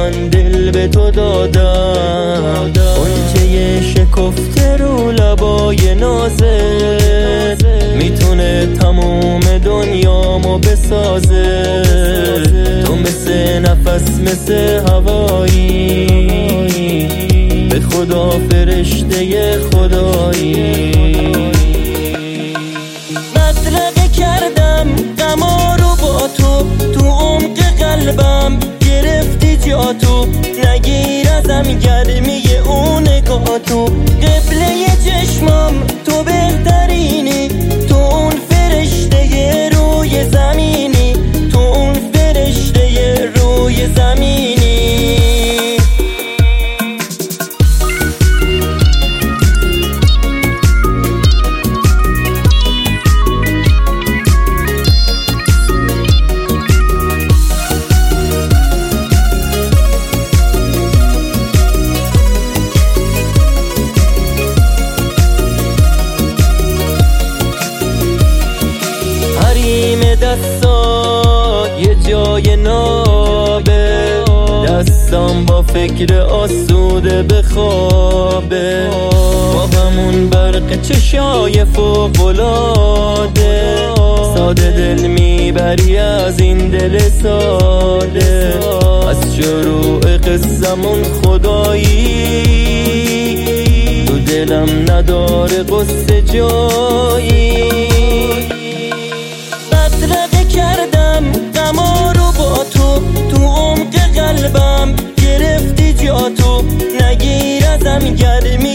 من دل به تو دادم، غنچه شکفته رو لبای نازه میتونه تموم دنیامو بسازه. تو مثل نفس مثل هوایی، به خدا فرشته خدایی. مطرقه کردم غما رو با تو عمق قلبم گرفتی جا تو، نگیر ازم گرمی اون نگاه تو. قبله چشمام تو بهترینی، تو اون فرشته روی زمینی، تو اون فرشته روی زمینی. دستا یه جای نابه، دستام با فکر آسوده بخوابه. با همون برق چشای فوق‌العاده، ساده دل میبری از این دل ساده. از شروع قصمون خدایی، تو دلم نداره قصه جایی. مطرقه کردم غما رو با تو عمق قلبم گرفتی جا تو، نگیر ازم گرمی